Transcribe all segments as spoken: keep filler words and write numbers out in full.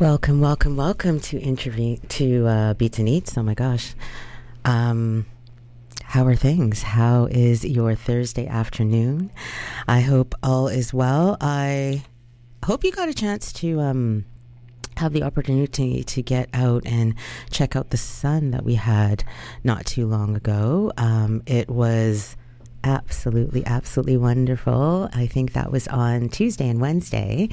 Welcome, welcome, welcome to interview to uh, Beats and Eats. Oh my gosh, um, how are things? How is your Thursday afternoon? I hope all is well. I hope you got a chance to um, have the opportunity to get out and check out the sun that we had not too long ago. Um, it was absolutely, absolutely wonderful. I think that was on Tuesday and Wednesday.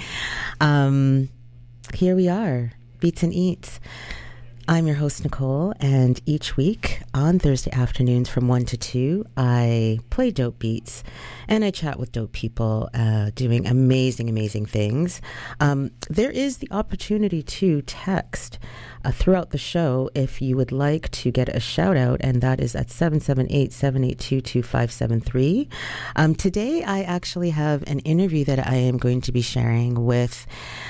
Um, Here we are, Beats and Eats. I'm your host, Nicole, and each week on Thursday afternoons from one to two, I play dope beats and I chat with dope people uh, doing amazing, amazing things. Um, there is the opportunity to text uh, throughout the show if you would like to get a shout out, and that is at seven seven eight, seven eight two, two five seven three. Um, today, I actually have an interview that I am going to be sharing with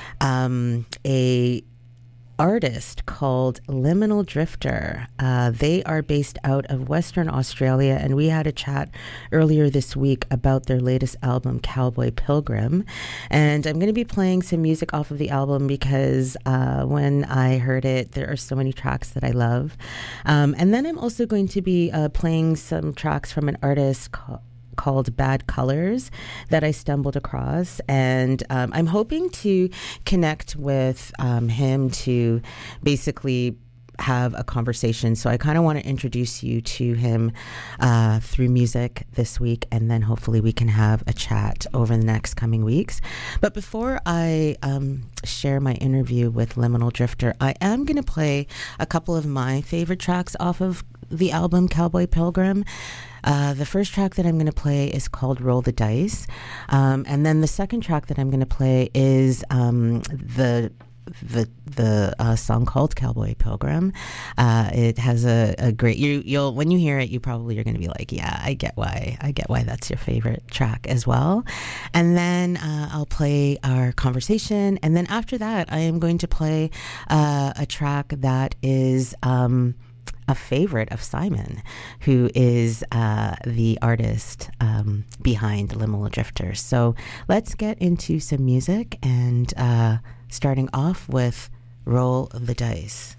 Um, a artist called Liminal Drifter. Uh, they are based out of Western Australia, and we had a chat earlier this week about their latest album, Cowboy Pilgrim. And I'm going to be playing some music off of the album because uh, when I heard it, there are so many tracks that I love. Um, and then I'm also going to be uh, playing some tracks from an artist called called Bad Colors that I stumbled across, and um, I'm hoping to connect with um, him to basically have a conversation. So I kind of want to introduce you to him uh, through music this week, and then hopefully we can have a chat over the next coming weeks. But before I um, share my interview with Liminal Drifter, I am going to play a couple of my favorite tracks off of the album Cowboy Pilgrim. Uh, the first track that I'm going to play is called Roll the Dice. Um, and then the second track that I'm going to play is um, the the the uh, song called Cowboy Pilgrim. Uh, it has a, a great, you, you'll, when you hear it, you probably are going to be like, yeah, I get why, I get why that's your favorite track as well. And then uh, I'll play our conversation. And then after that, I am going to play uh, a track that is um, a favorite of Simon, who is uh, the artist um, behind Liminal Drifter. So let's get into some music, and uh, starting off with Roll the Dice.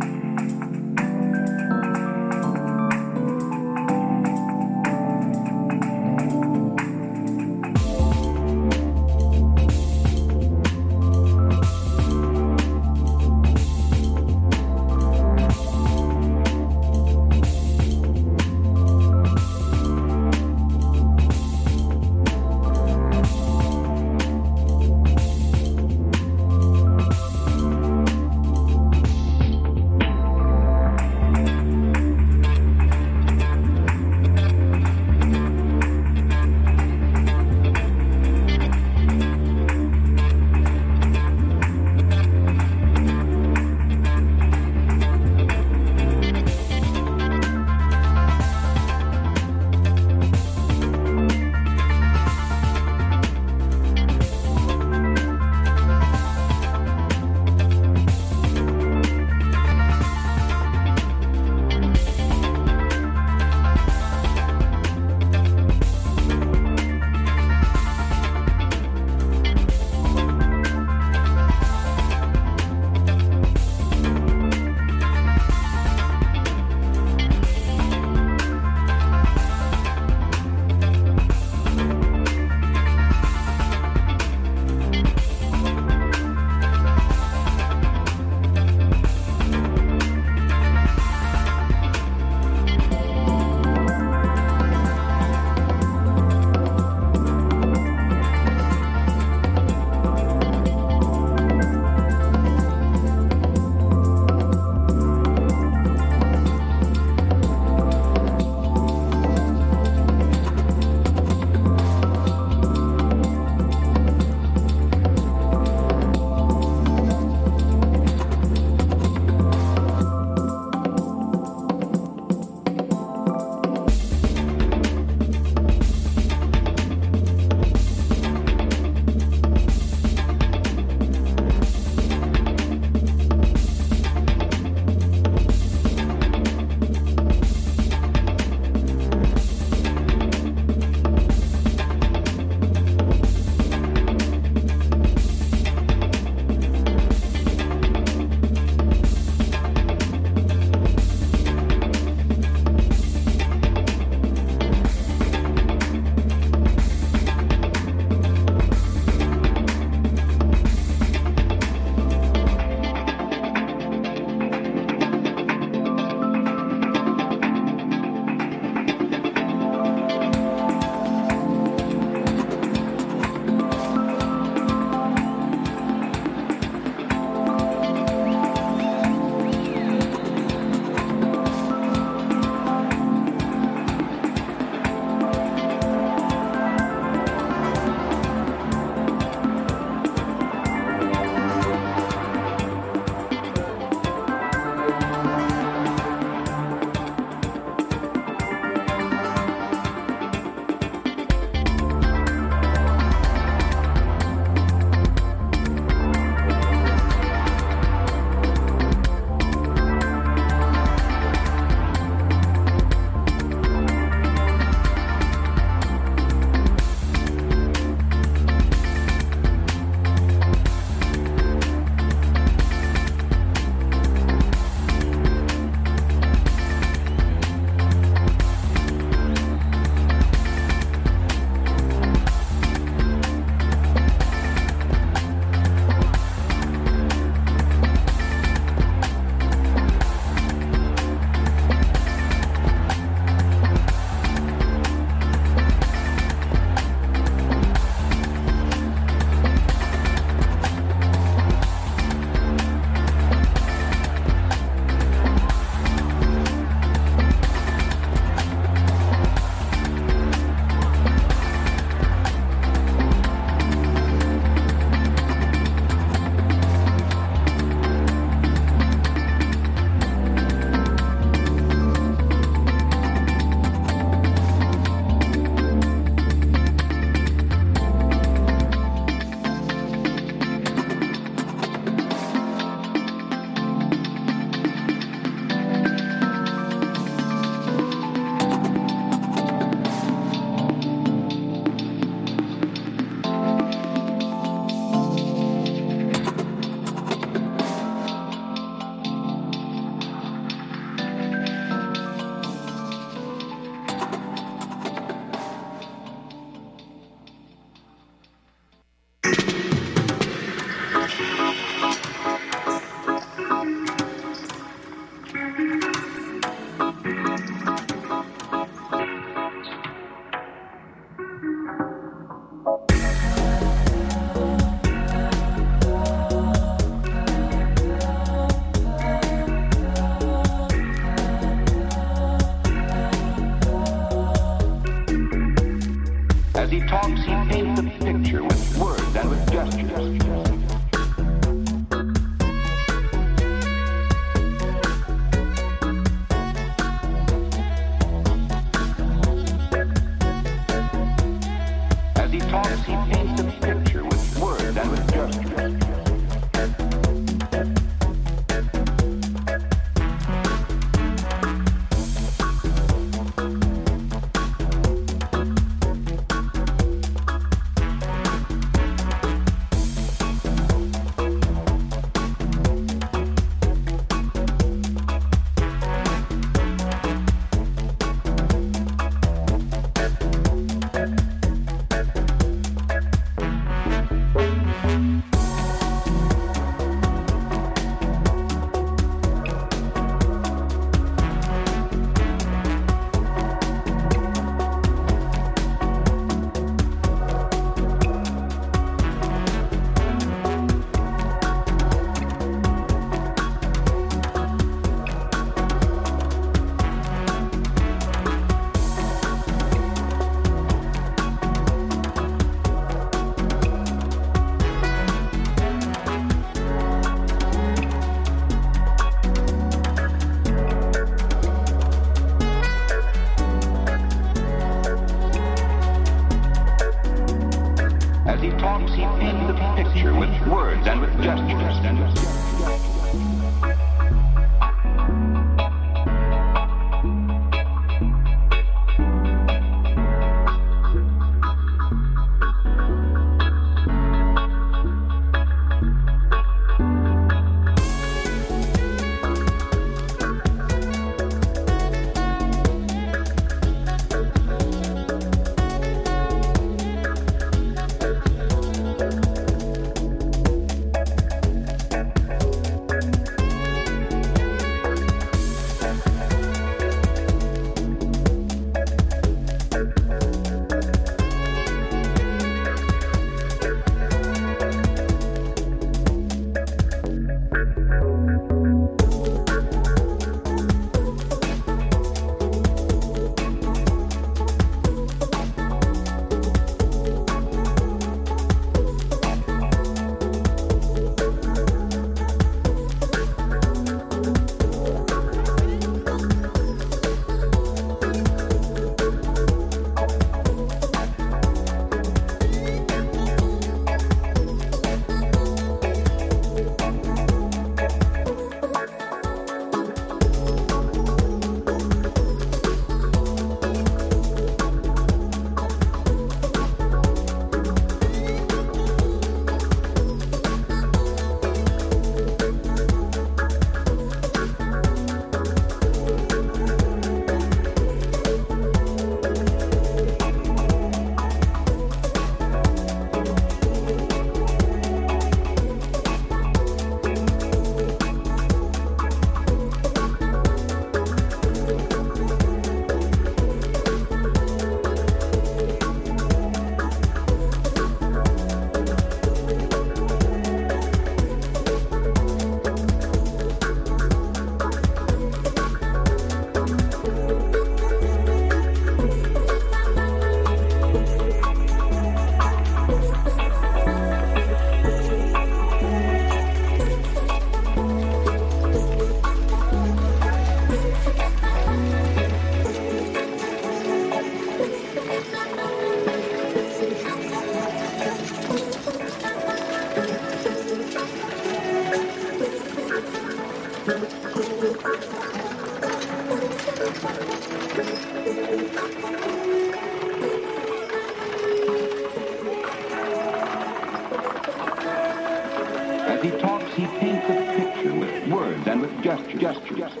As he talks, he paints a picture with words and with gesture, gesture, gesture.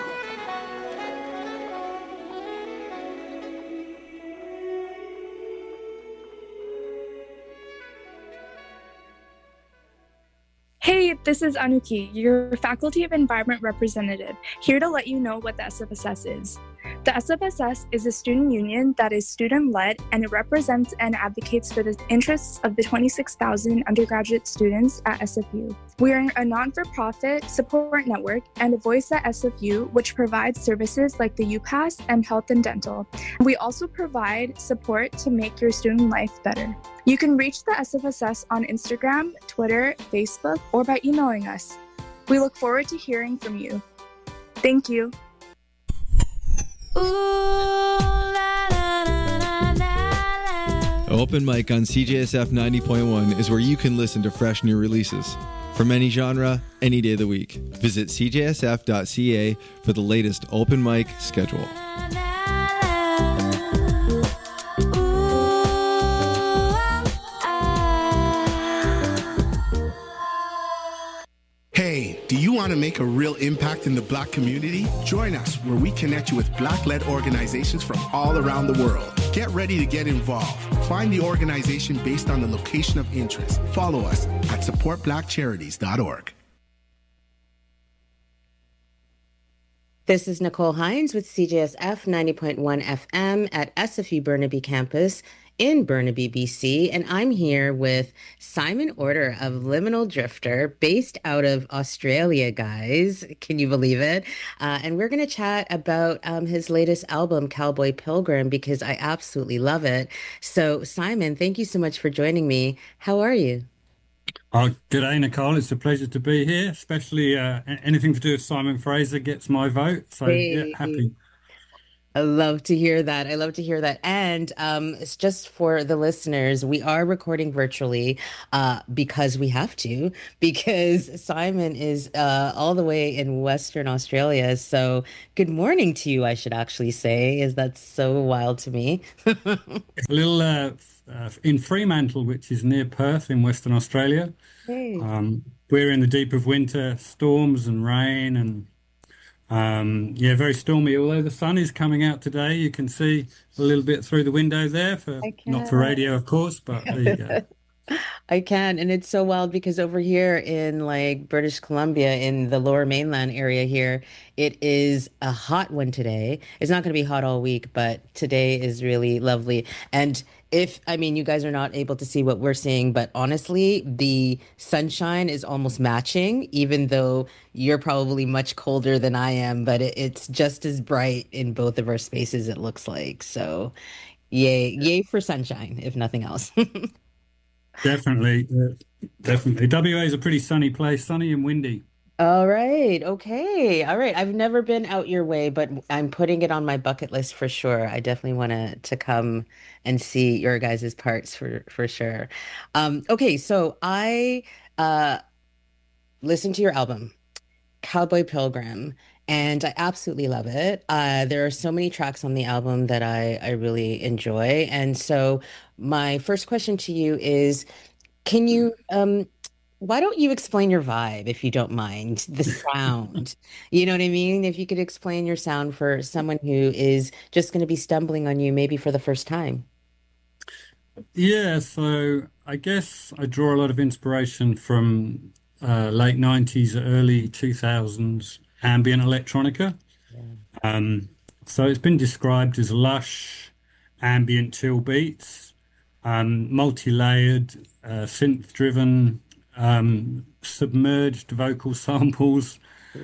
Hey, this is Anuki, your Faculty of Environment representative, here to let you know what the S F S S is. The S F S S is a student union that is student-led, and it represents and advocates for the interests of the twenty-six thousand undergraduate students at S F U. We are a non-for-profit support network and a voice at S F U, which provides services like the UPass and health and dental. We also provide support to make your student life better. You can reach the S F S S on Instagram, Twitter, Facebook, or by emailing us. We look forward to hearing from you. Thank you. Open Mic on C J S F ninety point one is where you can listen to fresh new releases. From any genre, any day of the week. Visit c j s f dot c a for the latest open mic schedule. Hey, do you want to make a real impact in the Black community? Join us where we connect you with Black-led organizations from all around the world. Get ready to get involved. Find the organization based on the location of interest. Follow us at support black charities dot org. This is Nicole Hines with C J S F ninety point one F M at S F U Burnaby campus in Burnaby, B C, and I'm here with Simon Order of Liminal Drifter, based out of Australia, guys. Can you believe it? Uh, and we're going to chat about um, his latest album, Cowboy Pilgrim, because I absolutely love it. So, Simon, thank you so much for joining me. How are you? Oh, g'day, Nicole. It's a pleasure to be here, especially uh, anything to do with Simon Fraser gets my vote. So, hey. yeah, happy. I love to hear that. I love to hear that. And um, it's just for the listeners, we are recording virtually uh, because we have to, because Simon is uh, all the way in Western Australia. So good morning to you, I should actually say, is that so wild to me. A little uh, uh, in Fremantle, which is near Perth in Western Australia. Hey. Um, we're in the deep of winter, storms and rain and Um, yeah, very stormy, although the sun is coming out today. You can see a little bit through the window there, for not for radio, of course, but there you go. I can. And it's so wild because over here in like British Columbia, in the lower mainland area here, it is a hot one today. It's not going to be hot all week, but today is really lovely. And if, I mean, you guys are not able to see what we're seeing, but honestly, the sunshine is almost matching, even though you're probably much colder than I am, but it, it's just as bright in both of our spaces, it looks like. So yay, yay for sunshine, if nothing else. Definitely, uh, definitely. W A is a pretty sunny place, sunny and windy. All right. Okay. All right. I've never been out your way, but I'm putting it on my bucket list for sure. I definitely want to to come and see your guys' parts for for sure. Um, okay. So I uh, listened to your album, Cowboy Pilgrim, and I absolutely love it. Uh, there are so many tracks on the album that I I really enjoy, and so my first question to you is, can you um why don't you explain your vibe, if you don't mind, the sound? You know what I mean? If you could explain your sound for someone who is just going to be stumbling on you maybe for the first time. Yeah, so I guess I draw a lot of inspiration from uh, late nineties, early two thousands ambient electronica. Yeah. Um, so it's been described as lush, ambient chill beats, um, multi-layered, uh, synth-driven, um submerged vocal samples,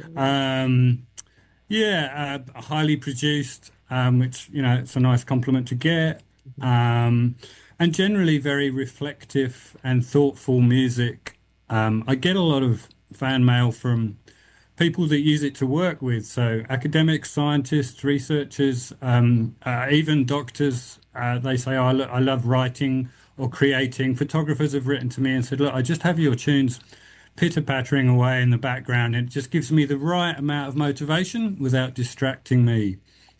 um yeah uh, highly produced, um which, you know, it's a nice compliment to get, um and generally very reflective and thoughtful music. um I get a lot of fan mail from people that use it to work with, so academics, scientists, researchers, um uh, even doctors. Uh, they say, oh, I, lo- I love writing or creating. Photographers have written to me and said, look, I just have your tunes pitter-pattering away in the background, and it just gives me the right amount of motivation without distracting me.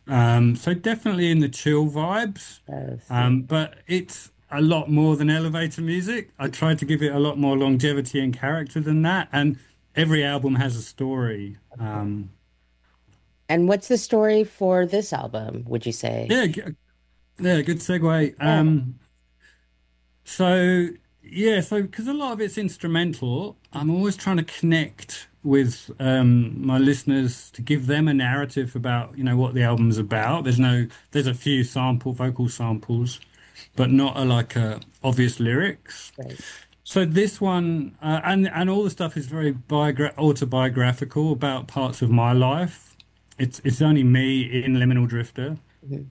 Um, so definitely in the chill vibes. Yes. Um, but it's a lot more than elevator music. I tried to give it a lot more longevity and character than that. And every album has a story. Um, And what's the story for this album, would you say? yeah, g- yeah, good segue. Yeah. Um, so yeah, so because a lot of it's instrumental, I'm always trying to connect with um, my listeners to give them a narrative about, you know, what the album's about. There's no, there's a few sample vocal samples, but not a, like a obvious lyrics. Right. So this one, uh, and and all the stuff is very biogra autobiographical about parts of my life. It's it's only me in Liminal Drifter. Mhm.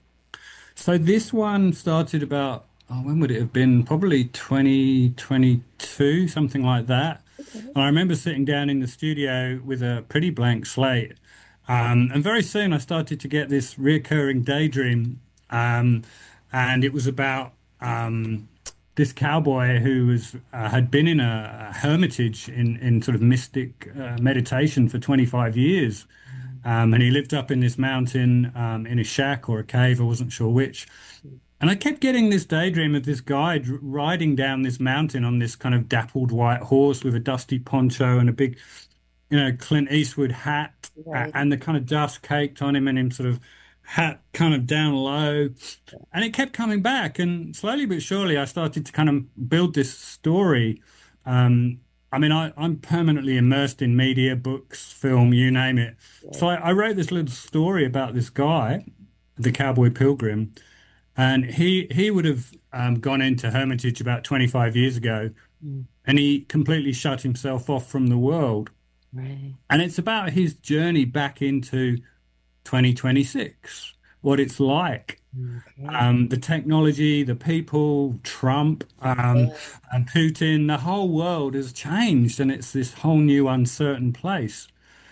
So this one started about, oh, when would it have been? Probably twenty twenty-two, something like that. Okay. And I remember sitting down in the studio with a pretty blank slate. Um, and very soon I started to get this recurring daydream. Um, and it was about um, this cowboy who was uh, had been in a, a hermitage in, in sort of mystic uh, meditation for twenty-five years. Um, and he lived up in this mountain um, in a shack or a cave, I wasn't sure which. And I kept getting this daydream of this guy dr- riding down this mountain on this kind of dappled white horse with a dusty poncho and a big, you know, Clint Eastwood hat, uh, Right. and the kind of dust caked on him and him sort of hat kind of down low. And it kept coming back. And slowly but surely, I started to kind of build this story. Um, I mean, I, I'm permanently immersed in media, books, film, you name it. So I, I wrote this little story about this guy, the Cowboy Pilgrim, and he he would have um, gone into Hermitage about twenty-five years ago, Mm. and he completely shut himself off from the world. Right. And it's about his journey back into twenty twenty-six, what it's like. Okay. Um, the technology, the people, Trump, um, Yeah. and Putin, the whole world has changed, and it's this whole new uncertain place.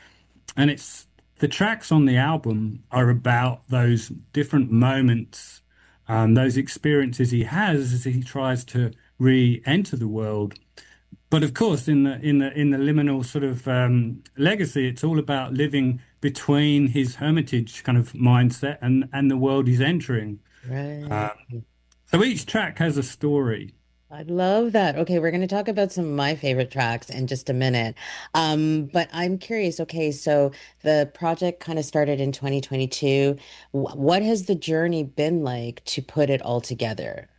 And it's the tracks on the album are about those different moments, um, those experiences he has as he tries to re-enter the world. But of course, in the in the in the liminal sort of um, legacy, it's all about living between his hermitage kind of mindset and and the world he's entering. Right. Uh, so each track has a story. I love that. Okay, we're going to talk about some of my favorite tracks in just a minute. Um, but I'm curious. Okay, so the project kind of started in twenty twenty-two. Wh- What has the journey been like to put it all together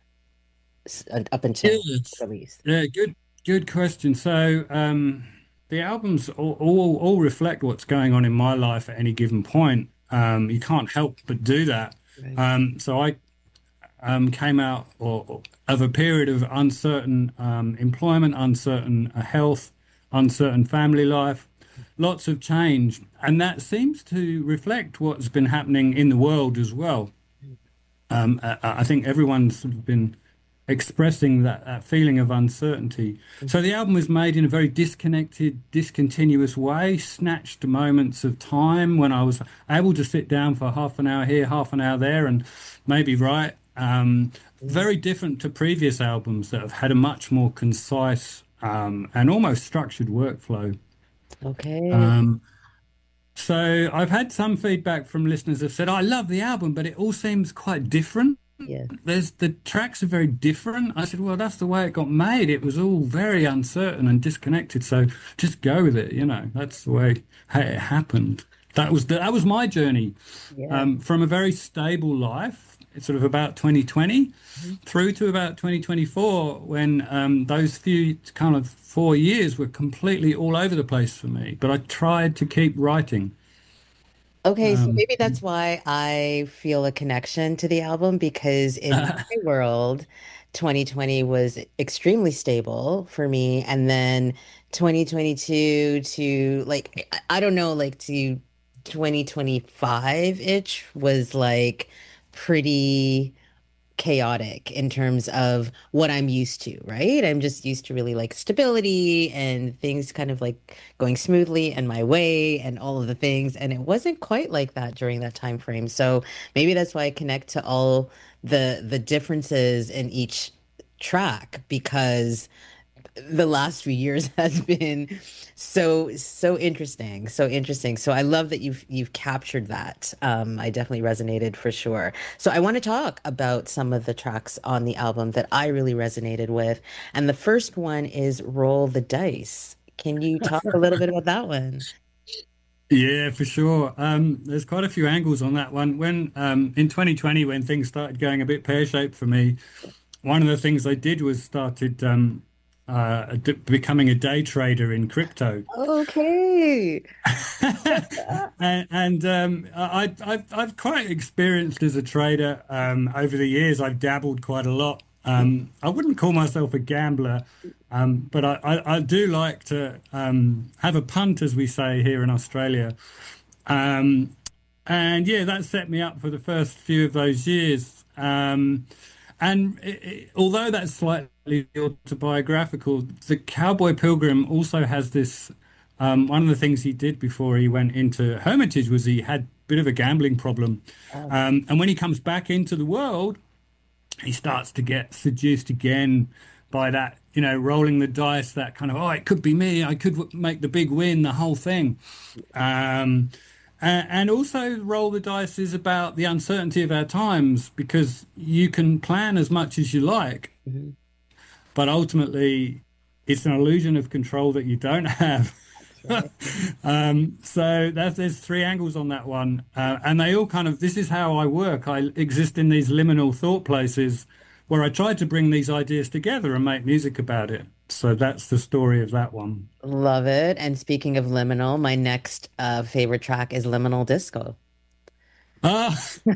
s- uh, up until Yes. release? Yeah, good good question. So um, the albums all, all all reflect what's going on in my life at any given point. Um, you can't help but do that. Right. Um, so I um, came out or, or of a period of uncertain um, employment, uncertain uh, health, uncertain family life, lots of change, and that seems to reflect what's been happening in the world as well. Um, I, I think everyone's sort of been expressing that, that feeling of uncertainty. So the album was made in a very disconnected, discontinuous way, snatched moments of time when I was able to sit down for half an hour here, half an hour there, and maybe write. Um, very different to previous albums that have had a much more concise um, and almost structured workflow. Okay. Um, so I've had some feedback from listeners that said, I love the album, but it all seems quite different. Yes. There's the tracks are very different. I said, well, that's the way it got made. It was all very uncertain and disconnected. So just go with it. You know, that's the way it happened. That was the, that was my journey Yeah. um, from a very stable life. It's sort of about twenty twenty through to about twenty twenty-four when um, those few kind of four years were completely all over the place for me. But I tried to keep writing. Okay, so Um, maybe that's why I feel a connection to the album because in my world, twenty twenty was extremely stable for me. And then twenty twenty-two to like, I I don't know, like to twenty twenty-five-ish was like pretty chaotic in terms of what I'm used to, right? I'm just used to really like stability and things kind of like going smoothly and my way and all of the things. And it wasn't quite like that during that time frame. So maybe that's why I connect to all the the differences in each track because the last few years has been so so interesting, so interesting. So I love that you've you've captured that. Um, I definitely resonated for sure. So I want to talk about some of the tracks on the album that I really resonated with, and the first one is "Roll the Dice." Can you talk a little bit about that one? Yeah, for sure. Um, there's quite a few angles on that one. When um, in twenty twenty, when things started going a bit pear-shaped for me, one of the things I did was started um, uh, d becoming a day trader in crypto. Okay. And, and um, I, I've, I've quite experienced as a trader um, over the years. I've dabbled quite a lot. Um, I wouldn't call myself a gambler, um, but I, I, I do like to um, have a punt, as we say here in Australia. Um, and yeah, that set me up for the first few of those years. Um, and it, it, although that's slightly autobiographical, the Cowboy Pilgrim also has this. Um, one of the things he did before he went into Hermitage was he had a bit of a gambling problem. Um, and when he comes back into the world, he starts to get seduced again by that, you know, rolling the dice, that kind of, oh, it could be me. I could w- make the big win, the whole thing. Um, and, and also roll the dice is about the uncertainty of our times, because you can plan as much as you like, Mm-hmm. but ultimately it's an illusion of control that you don't have. Right. um, so that's, there's three angles on that one. Uh, and they all kind of, this is how I work. I exist in these liminal thought places where I try to bring these ideas together and make music about it. So that's the story of that one. Love it. And speaking of liminal, my next uh, favorite track is Liminal Disco. Ah,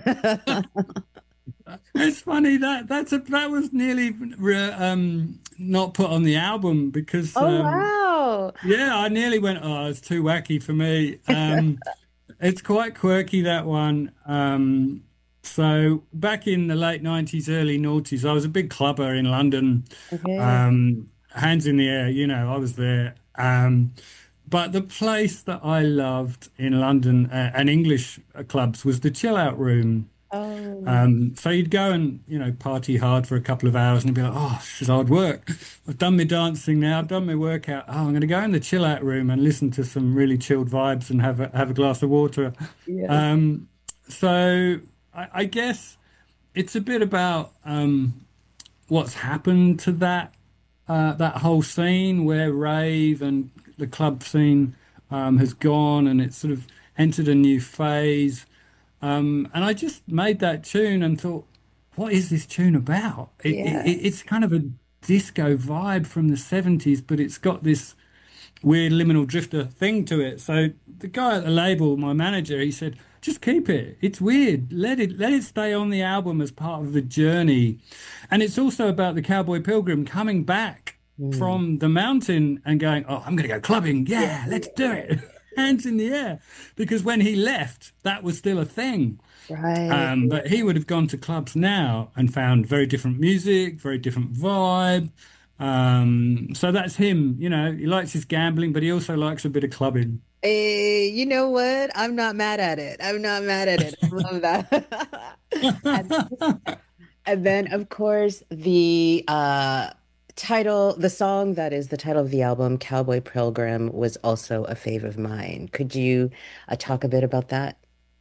it's funny that that's a, that was nearly re- um, not put on the album because Oh, um, wow. yeah, I nearly went, oh, it's too wacky for me. Um, it's quite quirky, that one. Um, so back in the late nineties, early noughties, I was a big clubber in London. Okay. Um, hands in the air, you know, I was there. Um, but the place that I loved in London uh, and English clubs was the Chill Out Room. Oh, Um, so you'd go and, you know, party hard for a couple of hours and you'd be like, oh, this is hard work. I've done my dancing now. I've done my workout. Oh, I'm going to go in the chill out room and listen to some really chilled vibes and have a, have a glass of water. yeah. Um, so I, I guess it's a bit about um, what's happened to that uh, that whole scene where rave and the club scene um, has gone and it's sort of entered a new phase. Um, and I just made that tune and thought, what is this tune about? It, Yeah. it, it's kind of a disco vibe from the seventies, but it's got this weird liminal drifter thing to it. So the guy at the label, my manager, he said, just keep it. It's weird. Let it let it stay on the album as part of the journey. And it's also about the Cowboy Pilgrim coming back from the mountain and going, oh, I'm going to go clubbing. Yeah, let's do it. Hands in the air. Because when he left, that was still a thing. Right. Um, but he would have gone to clubs now and found very different music, very different vibe. Um, so that's him. You know, he likes his gambling, but he also likes a bit of clubbing. Hey, you know what? I'm not mad at it. I'm not mad at it. I love that. and, and then, of course, the uh, title, the song that is the title of the album, Cowboy Pilgrim, was also a fave of mine. Could you uh, talk a bit about that?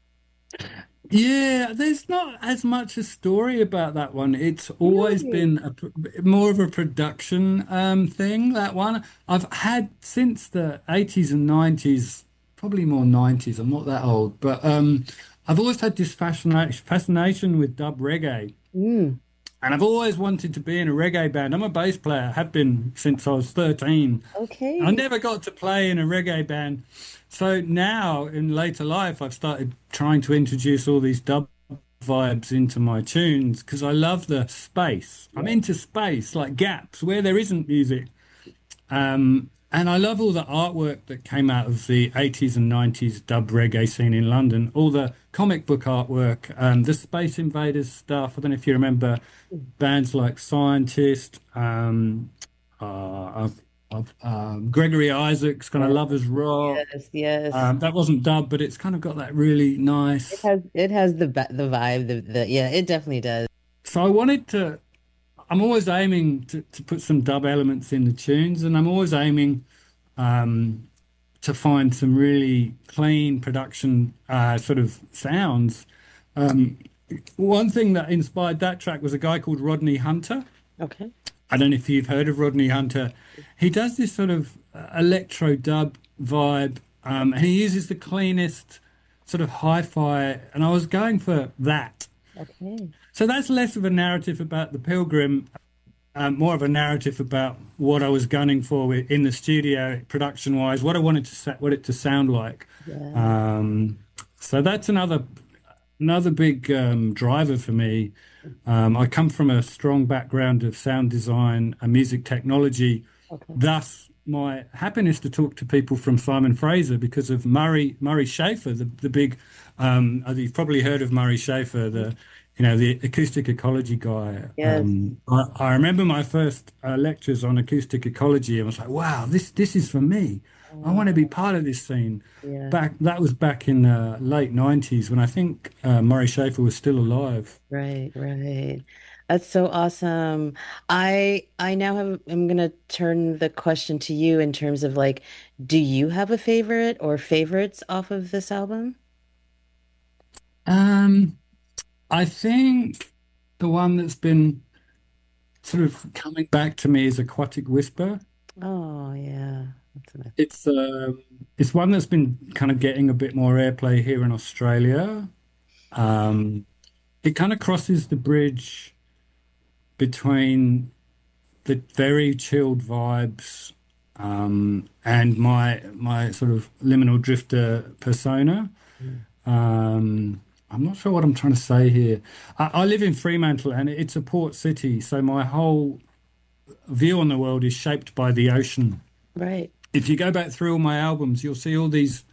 Yeah, there's not as much a story about that one. It's always Really? been a, pr- more of a production um, thing, that one. I've had since the eighties and nineties, probably more nineties, I'm not that old, but um, I've always had this fascination, fascination with dub reggae. Mm, And I've always wanted to be in a reggae band. I'm a bass player, have been since I was thirteen. okay. I never got to play in a reggae band. So now, in later life, I've started trying to introduce all these dub vibes into my tunes because I love the space. I'm into space, like gaps where there isn't music. Um, and I love all the artwork that came out of the eighties and nineties dub reggae scene in London, all the comic book artwork, um, the Space Invaders stuff. I don't know if you remember bands like Scientist, um, uh, of um, Gregory Isaacs, kind of Lovers Rock. Yes, yes. Um, that wasn't dub, but it's kind of got that really It nice. has it has the ba- the vibe, the, the yeah, it definitely does. So I wanted to, I I'm always aiming to, to put some dub elements in the tunes, and I'm always aiming um, to find some really clean production uh, sort of sounds. Um, one thing that inspired that track was a guy called Rodney Hunter. Okay. I don't know if you've heard of Rodney Hunter. He does this sort of uh, electro dub vibe, um, and he uses the cleanest sort of hi-fi, and I was going for that. Okay. So that's less of a narrative about the Pilgrim, um, more of a narrative about what I was gunning for in the studio, production-wise, what I wanted to sa- what it to sound like. Yeah. Um, so that's another another big um, driver for me. Um, I come from a strong background of sound design and music technology. Okay. Thus, my happiness to talk to people from Simon Fraser because of Murray Murray Schafer, the the big. Um, you've probably heard of Murray Schafer, the you know the acoustic ecology guy. Yes. Um, I, I remember my first uh, lectures on acoustic ecology, and I was like, "Wow, this this is for me. I want to be part of this scene." Yeah. Back that was back in the late nineties when I think uh, Murray Schafer was still alive. Right, right. That's so awesome. I I now have I'm gonna turn the question to you in terms of like, do you have a favorite or favorites off of this album? Um, I think the one that's been sort of coming back to me is Aquatic Whisper. Oh yeah. That's nice. It's um, it's one that's been kind of getting a bit more airplay here in Australia. Um, it kind of crosses the bridge between the very chilled vibes um, and my my sort of liminal drifter persona. Um, I'm not sure what I'm trying to say here. I, I live in Fremantle and it's a port city, so my whole view on the world is shaped by the ocean. Right. If you go back through all my albums, you'll see all these